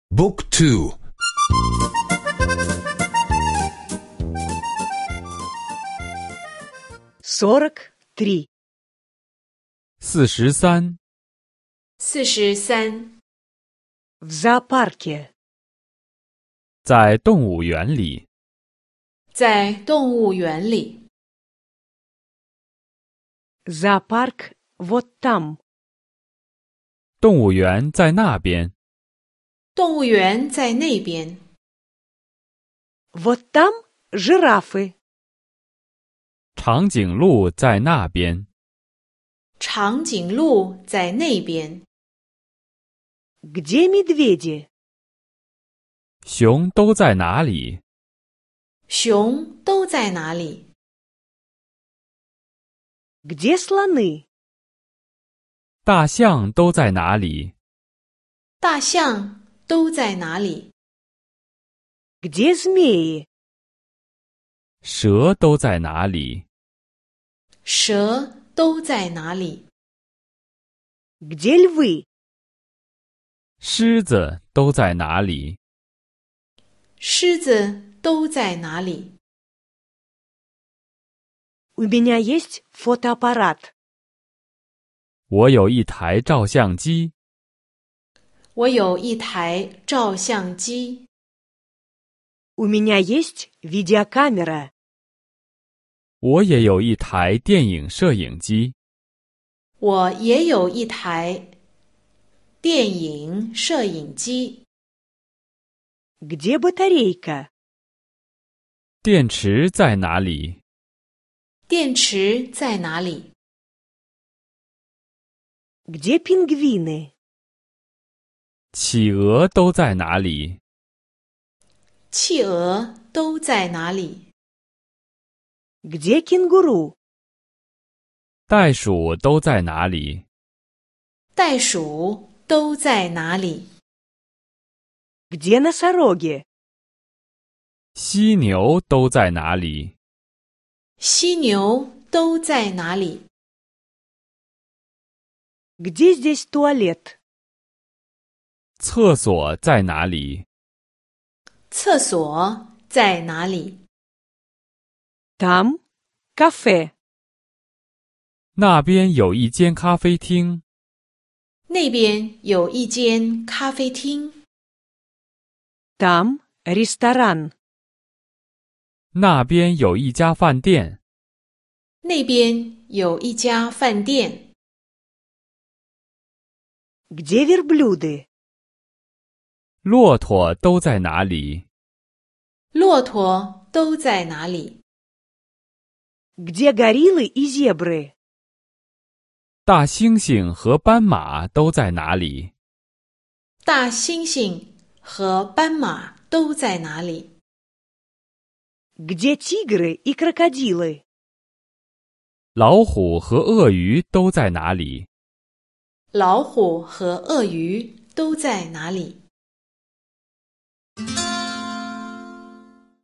Book 2 43. 43. 43. В зоопарке. 在动物园里。 在动物园里。 Зоопарк вот там. 动物园在那边。 动物园在那边。 Вот там жирафы. 长颈鹿在那边。 长颈鹿在那边。 Где медведи? 熊都在哪里？ 熊都在哪里？ Где слоны? 大象都在哪里？ 大象都在哪里？ Где змеи? 蛇都在哪里？ 蛇都在哪里？ Где львы? 狮子都在哪里？ 狮子都在哪里？ У меня есть фотоаппарат. 我有一台照相机。 我有一台照相机。 У меня есть видеокамера. 我也有一台电影摄影机。 我也有一台电影摄影机。 Где батарейка? 电池在哪里？ 电池在哪里？ Где пингвины? 企鹅都在哪里？ 企鹅都在哪里？ Где кенгуру? 袋鼠都在哪里？ 袋鼠都在哪里？ Где носороги? 犀牛都在哪里？ 犀牛都在哪里？ Где здесь туалет? 厕所在哪里？ 厕所在哪里？ Там кафе. 那边有一间咖啡厅。 那边有一间咖啡厅。 Там ресторан. 那边有一家饭店。 那边有一家饭店。 Где верблюды? 骆驼都在哪里？ 骆驼都在哪里？ Где гориллы и зебры? 大猩猩和斑马都在哪里？ 大猩猩和斑马都在哪里？ Где тигры и крокодилы? 老虎和鳄鱼都在哪里？ 老虎和鳄鱼都在哪里？